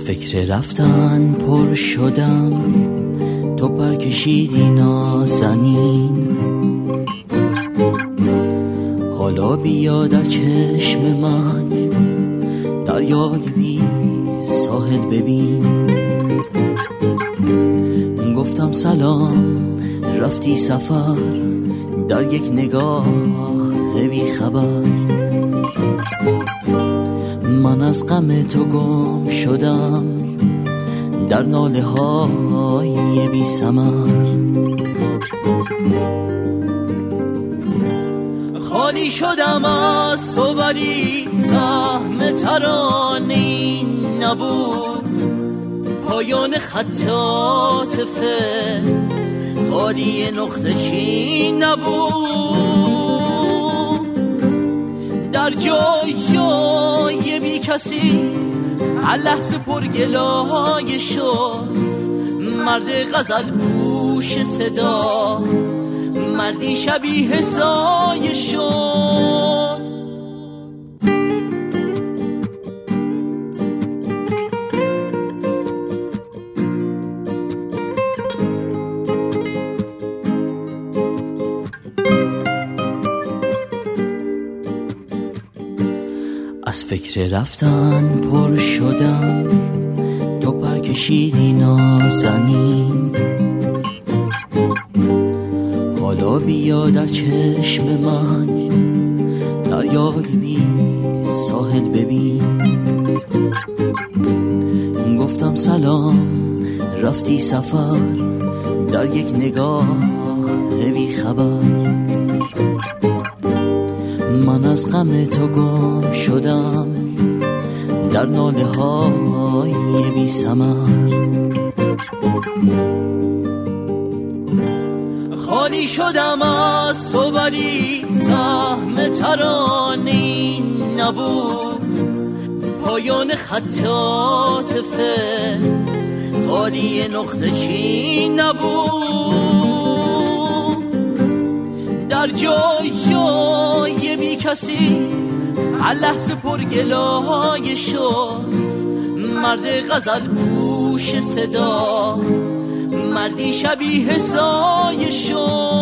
فکر رفتن پر شدم، تو پر کشیدی نازنین. حالا بیا در چشم من دریای بی ساحل ببین. گفتم سلام، رفتی سفر در یک نگاه بی خبر. من از غم تو گم شدم در ناله های بی ثمر. خالی شدم از تو ولی زحم ترانه این نبود. پایان خط عاطفه خالی نقطه چین نبود. در جای جای بی کسی هر لحظه پر گلایه شد. مرد غزل پوش صدا مردی شبیه سایه شد. از فکر رفتن پر شدم، تو پر کشیدی نازنین. حالا بیا در چشم من دریای بی ساحل ببین. گفتم سلام، رفتی سفر در یک نگاه بی خبر. من از غم تو گم شدم در ناله های بی ثمر. خالی شدم از تو ولی زحم ترانه این نبود. پایان خط عاطفه خالی نقطه چین نبود. در جای جای بی کسی هر لحظه پر گلایه شد. مرد غزل پوش صدا مردی شبیه سایه شد.